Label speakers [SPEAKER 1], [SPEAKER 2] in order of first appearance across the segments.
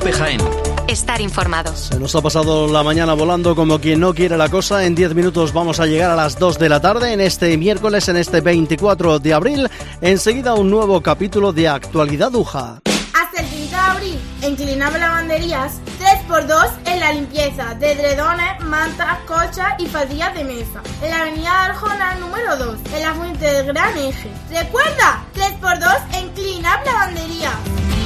[SPEAKER 1] COPE Jaén.
[SPEAKER 2] Estar informados.
[SPEAKER 3] Se nos ha pasado la mañana volando como quien no quiere la cosa. En 10 minutos vamos a llegar a las 2 de la tarde en este miércoles, en este 24 de abril. Enseguida un nuevo capítulo de Actualidad UJA.
[SPEAKER 4] Hasta el 30 de abril, en Clinab Lavanderías, 3x2 en la limpieza de edredones, mantas, colchas y faldillas de mesa. En la avenida Arjona número 2, en la fuente del Gran Eje. ¡Recuerda! 3x2 en Clinab Lavanderías.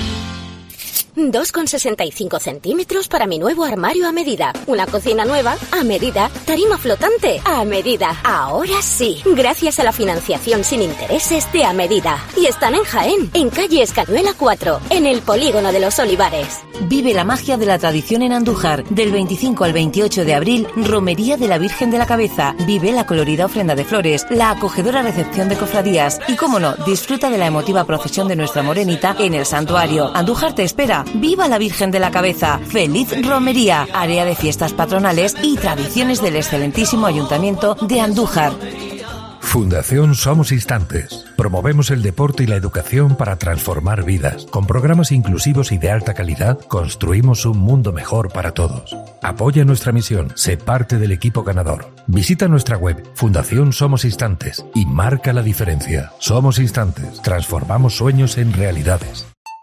[SPEAKER 5] 2,65 centímetros para mi nuevo armario a medida. Una cocina nueva a medida. Tarima flotante a medida. Ahora sí, gracias a la financiación sin intereses de A Medida. Y están en Jaén, en calle Escanuela 4, en el Polígono de los Olivares.
[SPEAKER 6] Vive la magia de la tradición en Andújar. Del 25 al 28 de abril, Romería de la Virgen de la Cabeza. Vive la colorida ofrenda de flores, la acogedora recepción de cofradías y, cómo no, disfruta de la emotiva procesión de nuestra morenita en el santuario. Andújar te espera. ¡Viva la Virgen de la Cabeza! ¡Feliz Romería! Área de fiestas patronales y tradiciones del excelentísimo Ayuntamiento de Andújar.
[SPEAKER 7] Fundación Somos Instantes. Promovemos el deporte y la educación para transformar vidas. Con programas inclusivos y de alta calidad, construimos un mundo mejor para todos. Apoya nuestra misión. Sé parte del equipo ganador. Visita nuestra web, Fundación Somos Instantes, y marca la diferencia. Somos Instantes. Transformamos sueños en realidades.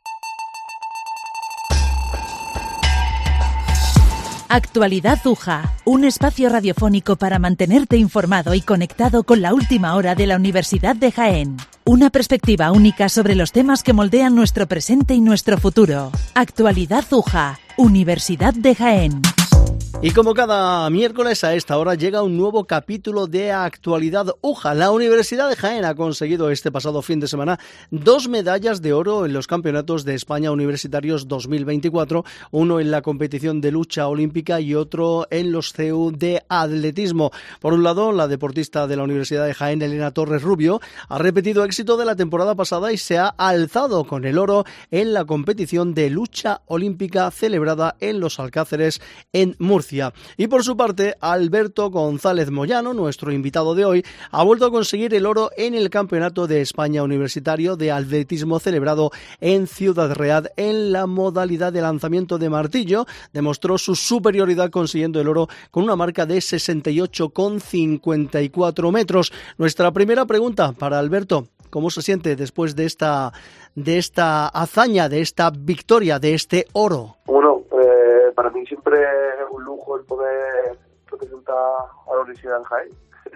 [SPEAKER 8] Actualidad UJA, un espacio radiofónico para mantenerte informado y conectado con la última hora de la Universidad de Jaén. Una perspectiva única sobre los temas que moldean nuestro presente y nuestro futuro. Actualidad UJA, Universidad de Jaén.
[SPEAKER 3] Y como cada miércoles a esta hora llega un nuevo capítulo de Actualidad UJA. La Universidad de Jaén ha conseguido este pasado fin de semana 2 medallas de oro en los Campeonatos de España Universitarios 2024, uno en la competición de lucha olímpica y otro en los CEU de atletismo. Por un lado, la deportista de la Universidad de Jaén, Elena Torres Rubio, ha repetido éxito de la temporada pasada y se ha alzado con el oro en la competición de lucha olímpica celebrada en Los Alcáceres, en Murcia. Y por su parte, Alberto González Moyano, nuestro invitado de hoy, ha vuelto a conseguir el oro en el Campeonato de España Universitario de Atletismo celebrado en Ciudad Real en la modalidad de lanzamiento de martillo. Demostró su superioridad consiguiendo el oro con una marca de 68,54 metros. Nuestra primera pregunta para Alberto: ¿cómo se siente después de esta hazaña, de esta victoria, de este oro?
[SPEAKER 9] Bueno, para mí siempre es un lujo el poder representar a la Universidad de Jaén.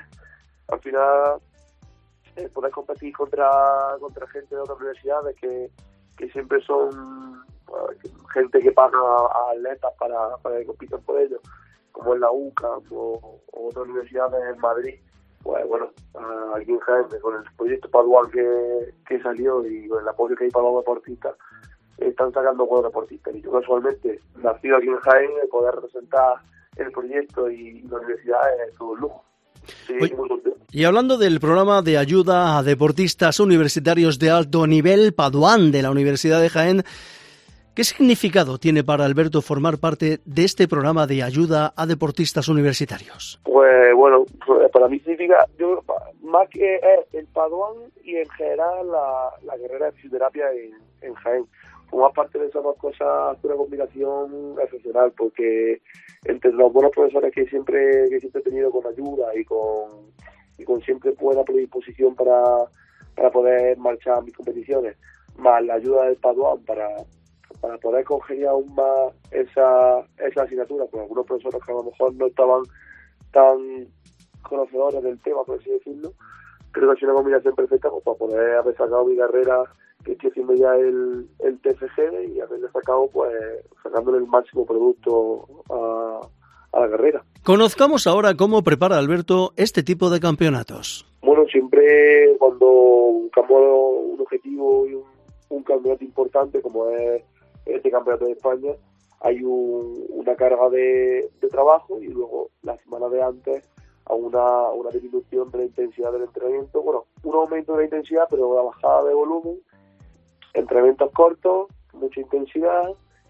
[SPEAKER 9] Al final, poder competir contra gente de otras universidades que siempre son gente que paga a atletas para que compitan por ellos, como en la UCAM o otras universidades en Madrid. Pues bueno, aquí en Jaén, con el proyecto Paduan que salió y con el apoyo que hay para los deportistas, están sacando buenos deportistas. Y yo casualmente, nacido aquí en Jaén, el poder representar el proyecto y la universidad es todo un lujo. Sí, muy contento.
[SPEAKER 3] Y hablando del programa de ayuda a deportistas universitarios de alto nivel, Paduan, de la Universidad de Jaén, ¿qué significado tiene para Alberto formar parte de este programa de ayuda a deportistas universitarios?
[SPEAKER 9] Pues bueno, para mí significa, más que el Paduan y en general la carrera de fisioterapia en Jaén. Formar parte de esas dos cosas es una combinación excepcional, porque entre los buenos profesores que siempre he tenido con ayuda y con siempre buena predisposición para poder marchar a mis competiciones, más la ayuda del Paduan para poder congeniar aún más esa asignatura con algunos profesores que a lo mejor no estaban tan conocedores del tema, por así decirlo. Creo que ha sido una combinación perfecta pues, para poder haber sacado mi carrera, que estoy haciendo ya el TFG, y haberle sacado, pues, sacándole el máximo producto a la carrera.
[SPEAKER 3] Conozcamos ahora cómo prepara Alberto este tipo de campeonatos.
[SPEAKER 9] Bueno, siempre cuando buscamos un objetivo y un campeonato importante, como es este campeonato de España, hay una carga de trabajo, y luego la semana de antes a una disminución de la intensidad del entrenamiento. Bueno, un aumento de la intensidad, pero una bajada de volumen, entrenamientos cortos, mucha intensidad,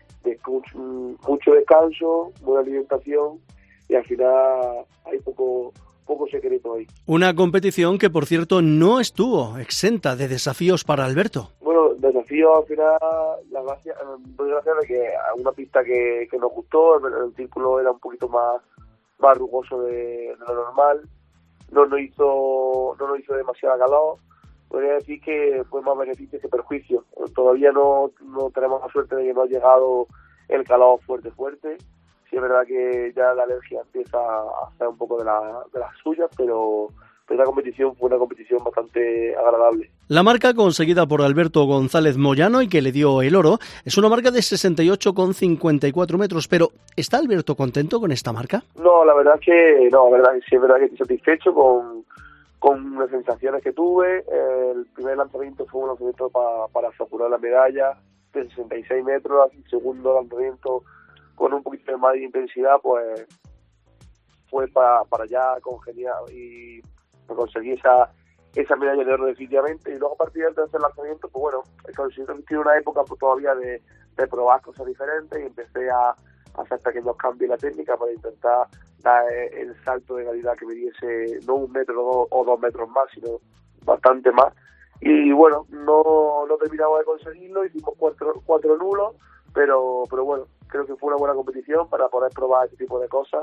[SPEAKER 9] mucho descanso, buena alimentación, y al final hay poco secreto ahí.
[SPEAKER 3] Una competición que, por cierto, no estuvo exenta de desafíos para Alberto.
[SPEAKER 9] Bueno, de desafío al final, la gracia de que a una pista que nos gustó, el círculo era un poquito más rugoso de lo normal, no nos hizo demasiada calor. Podría decir que fue más beneficio que perjuicio. Todavía no tenemos la suerte de que no ha llegado el calor fuerte. Sí es verdad que ya la alergia empieza a hacer un poco de las suyas, pero esta competición fue una competición bastante agradable.
[SPEAKER 3] La marca conseguida por Alberto González Moyano y que le dio el oro es una marca de 68,54 metros, pero ¿está Alberto contento con esta marca?
[SPEAKER 9] No, la verdad es que sí, es verdad que estoy satisfecho con las sensaciones que tuve. El primer lanzamiento fue un lanzamiento para asegurar la medalla de 66 metros, el segundo lanzamiento con un poquito más de intensidad, pues fue para ya congeniar y conseguir esa medalla de oro definitivamente. Y luego a partir del tercer lanzamiento, pues bueno, considero que tiene una época pues, todavía de probar cosas diferentes y empecé a hacer pequeños cambios en la técnica para intentar dar el salto de calidad que me diese no 1 metro o 2 metros más, sino bastante más. Y bueno, no terminamos de conseguirlo, hicimos cuatro nulos, pero bueno, creo que fue una buena competición para poder probar este tipo de cosas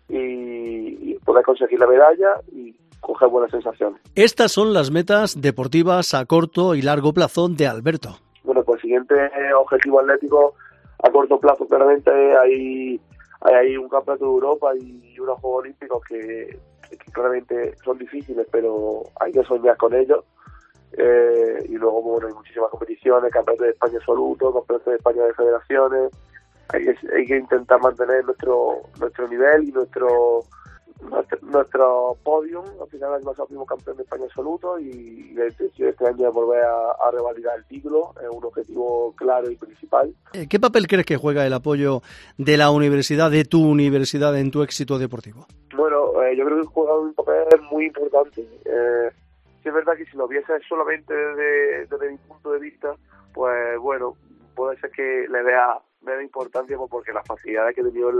[SPEAKER 9] y poder conseguir la medalla y coger buenas sensaciones.
[SPEAKER 3] Estas son las metas deportivas a corto y largo plazo de Alberto.
[SPEAKER 9] Bueno, pues el siguiente objetivo atlético a corto plazo claramente hay un campeonato de Europa y unos Juegos Olímpicos que claramente son difíciles, pero hay que soñar con ellos. Y luego, bueno, hay muchísimas competiciones, campeonato de España absoluto, campeonato de España de federaciones. Hay que intentar mantener nuestro nivel y nuestro podium. Al final, el año pasado fuimos campeón de España absoluto y este año volver a revalidar el título es un objetivo claro y principal.
[SPEAKER 3] ¿Qué papel crees que juega el apoyo de la universidad, de tu universidad, en tu éxito deportivo?
[SPEAKER 9] Bueno, yo creo que juega un papel muy importante. Sí es verdad que si lo viese solamente desde mi punto de vista, pues bueno, puede ser que le vea importancia porque las facilidades que he tenido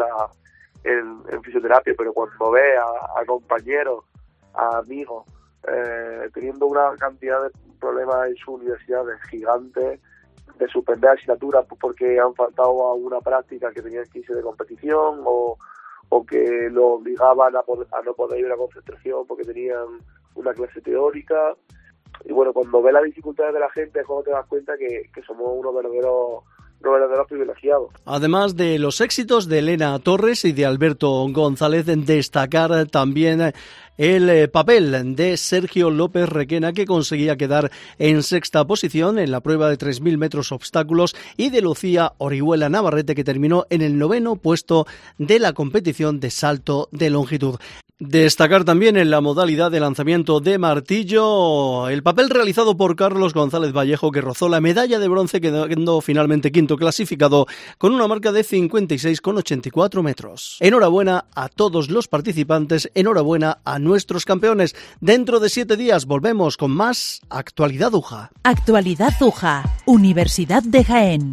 [SPEAKER 9] en fisioterapia, pero cuando ve a compañeros, a amigos, teniendo una cantidad de problemas en su universidad gigantes, de suspender asignaturas porque han faltado a una práctica que tenían que irse de competición o que lo obligaban a no poder ir a la concentración porque tenían una clase teórica. Y bueno, cuando ves las dificultades de la gente es cuando te das cuenta que somos unos verdaderos privilegiados.
[SPEAKER 3] Además de los éxitos de Elena Torres y de Alberto González, destacar también el papel de Sergio López Requena, que conseguía quedar en sexta posición en la prueba de 3.000 metros obstáculos, y de Lucía Orihuela Navarrete, que terminó en el 9º puesto de la competición de salto de longitud. Destacar también en la modalidad de lanzamiento de martillo el papel realizado por Carlos González Vallejo, que rozó la medalla de bronce, quedando finalmente quinto clasificado con una marca de 56,84 metros. Enhorabuena a todos los participantes, enhorabuena a nuestros campeones. Dentro de 7 días volvemos con más Actualidad UJA.
[SPEAKER 8] Actualidad UJA, Universidad de Jaén.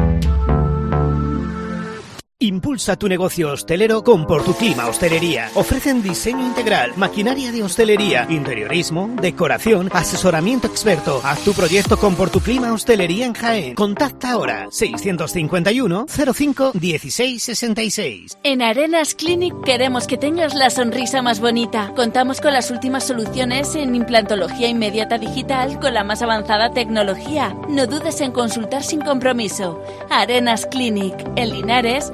[SPEAKER 1] Impulsa tu negocio hostelero con Portuclima Hostelería. Ofrecen diseño integral, maquinaria de hostelería, interiorismo, decoración, asesoramiento experto. Haz tu proyecto con Portuclima Hostelería en Jaén. Contacta ahora 651 05 16 66.
[SPEAKER 2] En Arenas Clinic queremos que tengas la sonrisa más bonita. Contamos con las últimas soluciones en implantología inmediata digital con la más avanzada tecnología. No dudes en consultar sin compromiso. Arenas Clinic, en Linares,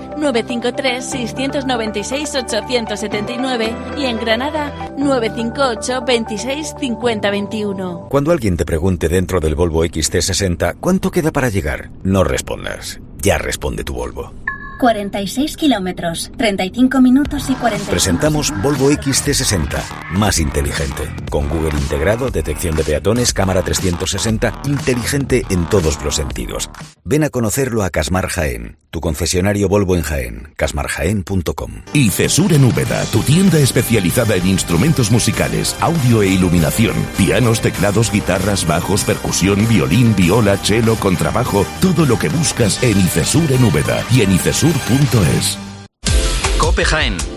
[SPEAKER 2] 953-696-879 y en Granada 958-26-50-21.
[SPEAKER 10] Cuando alguien te pregunte dentro del Volvo XC60 ¿cuánto queda para llegar? No respondas. Ya responde tu Volvo.
[SPEAKER 11] 46 kilómetros, 35 minutos y 40.
[SPEAKER 10] Presentamos Volvo XC60, más inteligente. Con Google integrado, detección de peatones, cámara 360, inteligente en todos los sentidos. Ven a conocerlo a Casmar Jaén, tu concesionario Volvo en Jaén, casmarjaén.com.
[SPEAKER 12] ICESUR en Úbeda, tu tienda especializada en instrumentos musicales, audio e iluminación, pianos, teclados, guitarras, bajos, percusión, violín, viola, cello, contrabajo, todo lo que buscas en ICESUR en Úbeda y en ICESUR.es.
[SPEAKER 13] COPE Jaén,